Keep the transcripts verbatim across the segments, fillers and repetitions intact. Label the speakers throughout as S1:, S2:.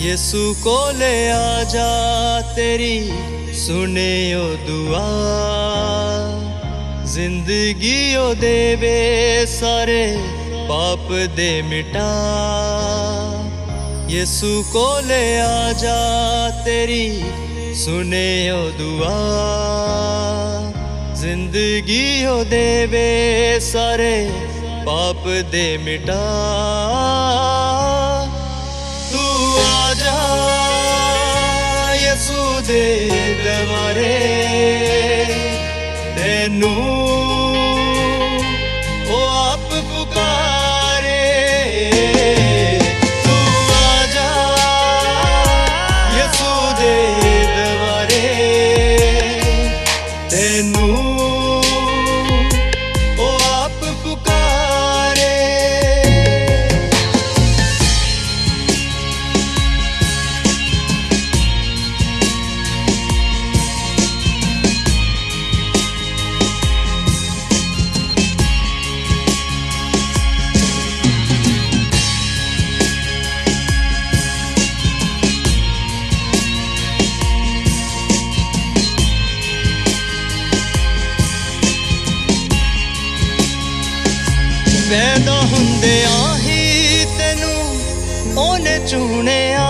S1: यीशु को ले आजा तेरी सुने ओ दुआ, जिंदगी ओ देवे सारे पाप दे मिटा। यीशु को ले आजा तेरी सुने ओ दुआ, जिंदगी ओ देवे सारे पाप दे मिटा। तू आजा यीशु दे दवारे, तेनू ओ आप पुकारे। तू आजा यीशु दे दवारे, तेनू ओ आप पुकारे। पैदा हुंदियां ही तेनू ओने चुनिया,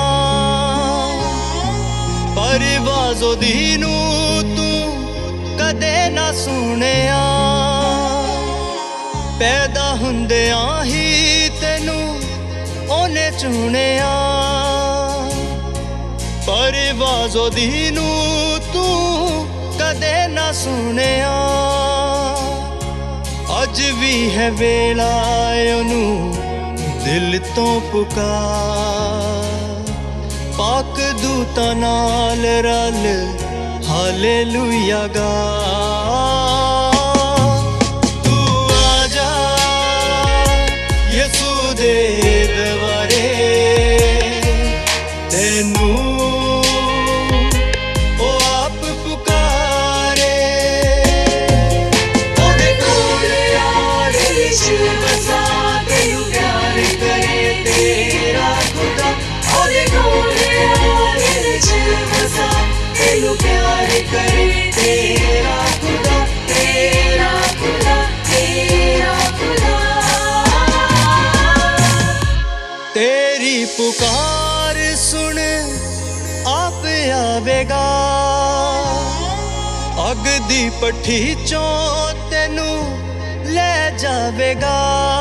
S1: पर आवाज़ ओदी नू तू कदे ना सुनिया। पैदा हुंदियां ही तेनू ओने चुनिया, पर आवाज़ ओदी नू तू कदे ना सुनिया। अज भी है वेला ओनू दिल तो पुकार, पाक दूतां नाल रल हालेलुया गा। तू आजा यीशु दे दवारे, तेनू प्यार करे तेरा खुदा, तेरा खुदा, तेरा खुदा। तेरी पुकार सुन आप आवेगा, अग दी पट्ठी चों तेनू ले जावेगा।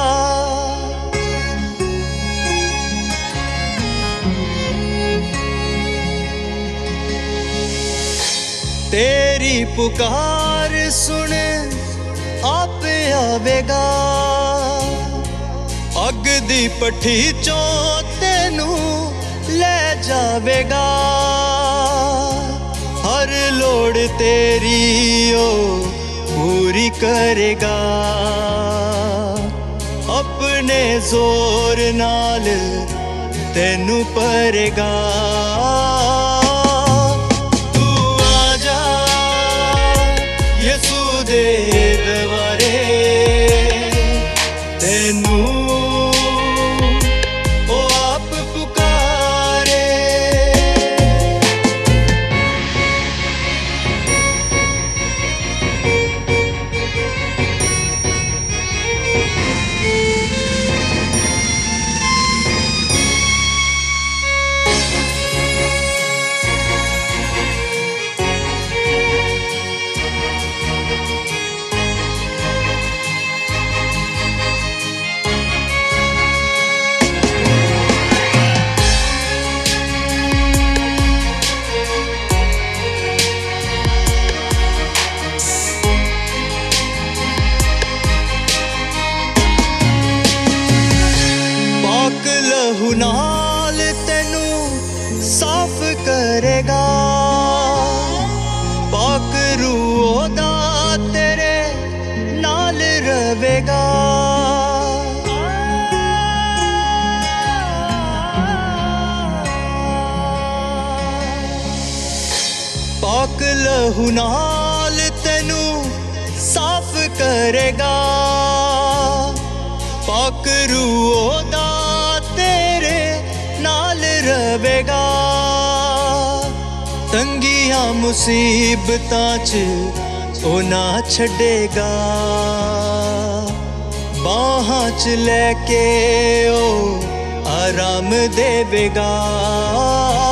S1: तेरी पुकार सुन आप आवेगा, अग दी पट्ठी चों तेनू ले जावेगा। हर लोड़ तेरी ओ पूरी करेगा, अपने जोर नाल तेनू परेगा। यीशु दे दवारे, तेनू ओ आप पुकारे। लहू नाल तेनू साफ करेगा, पाक रूह दा तेरे नाल रवेगा। पाक लहू नाल तेनू साफ करेगा, पाक रूह दा तेरे नाल रवेगा। दियां मुसीबतां च ओ ना छड्डेगा, बाहां च लैके ओ आराम देवेगा।